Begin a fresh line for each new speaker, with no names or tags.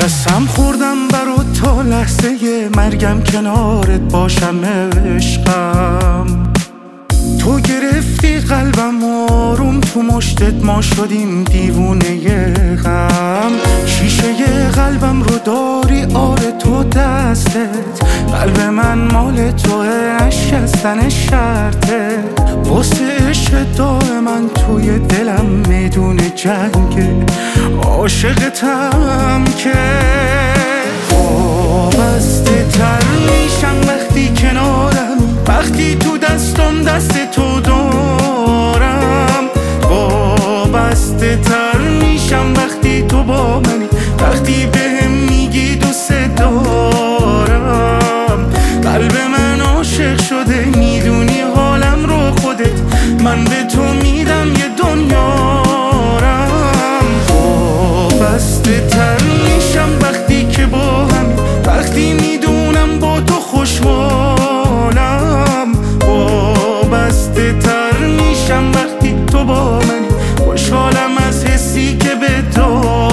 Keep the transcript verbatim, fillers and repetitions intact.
قسم خوردم برا تا لحظه مرگم کنارت باشم عشقم. تو گرفتی قلبم آروم تو مشتت، ما شدیم دیوونه غم. شیشه قلبم رو داری آره تو دستت، قلب من مال توه شکستن شرطه. واسه عشق من توی دلم میدون جنگه، عاشقتم که وابسته تر میشم وقتی کنارم، وقتی تو دستم دست تو دارم. وابسته تر میشم وقتی تو با منی، وقتی بهم میگی دوست دارم. قلب من عاشق شده میدونی حالم رو خودت، من به تو میدم یه دنیارم. وابسته تر میشم وقتی که با هم، وقتی میدونم با تو خوشحالم. وابسته تر میشم وقتی تو با منی، خوشحالم از حسی که به تو